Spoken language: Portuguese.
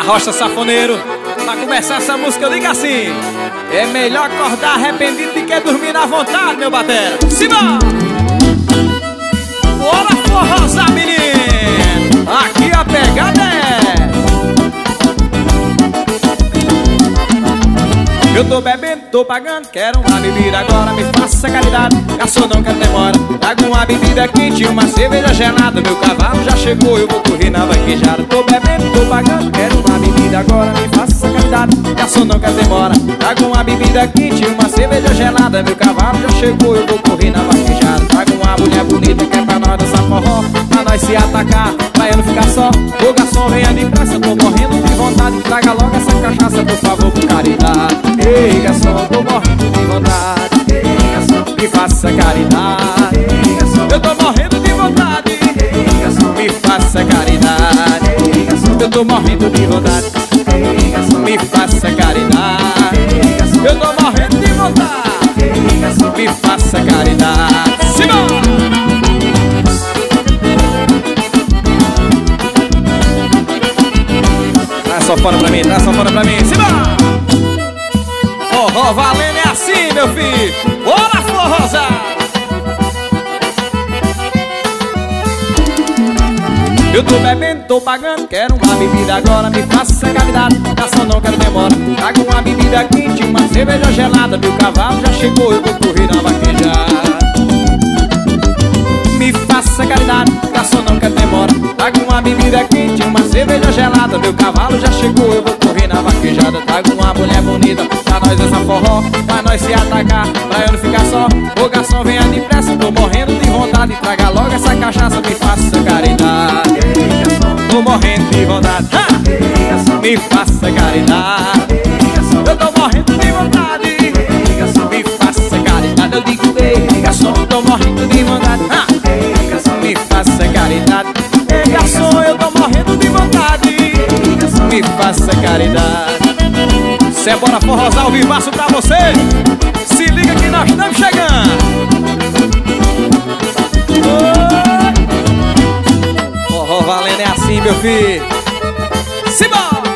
Rocha Safoneiro. Pra começar essa música eu digo assim: é melhor acordar arrependido do que dormir na vontade, meu batera. Simbora! Bora forrosar, menino! Aqui a pegada é... Eu tô bebendo, tô pagando, quero uma bebida agora, me faça caridade. Garçom, não quero demora, traga uma bebida quente e uma cerveja gelada. Meu cavalo já chegou, eu vou correr na vaquejada. Tô bebendo, tô pagando, quero uma bebida agora, me faça caridade. Garçom, não quero demora, traga uma bebida quente e uma cerveja gelada. Meu cavalo já chegou, eu vou correr na vaquejada. Traga uma mulher bonita que é pra nós dançar forró, pra nós se atacar, pra eu não ficar só. Ô garçom, venha depressa, eu tô morrendo de vontade. Traga logo essa cachaça, por favor, por caridade. Ei, garçom, tô morrendo de vontade. Ei, garçom, me faça caridade. Ei, garçom, eu tô morrendo de vontade. Ei, garçom, me faça caridade. Ei, garçom, eu tô morrendo de vontade. Ei, garçom, me faça caridade. Ei, garçom, eu tô morrendo de vontade. Ei, garçom, me faça caridade. Simbora! Traz só fora pra mim, traz só fora pra mim. Simbora! Forró valendo é assim, meu filho. Bora forrosar! Eu tô bebendo, tô pagando, quero uma bebida agora, me faça caridade. Garçom, não quero demora, traga uma bebida quente, uma cerveja gelada. Meu cavalo já chegou, eu vou correr na vaquejada. Me faça caridade, garçom, não quero demora, traga uma bebida quente, uma cerveja gelada. Meu cavalo já chegou, eu vou correr na vaquejada. Traga uma mulher bonita pra nós dançar forró, pra nós se atacar, pra eu não ficar só. Ô garçom, venha depressa, tô morrendo de vontade. Traga logo essa cachaça, me faça caridade. Ei, garçom, tô morrendo de vontade. Ei, garçom, me faça caridade. Ei, garçom, eu tô morrendo de vontade. Ei, garçom, me faça caridade. Eu digo, ei, garçom, tô morrendo de vontade. Ei, garçom, me faça caridade. Ei, garçom, eu tô morrendo de vontade. Ei, garçom, me faça caridade. Cê bora forrosar ao vivaço pra você. Se liga que nós estamos chegando. Forró valendo é assim, meu filho. Simbora!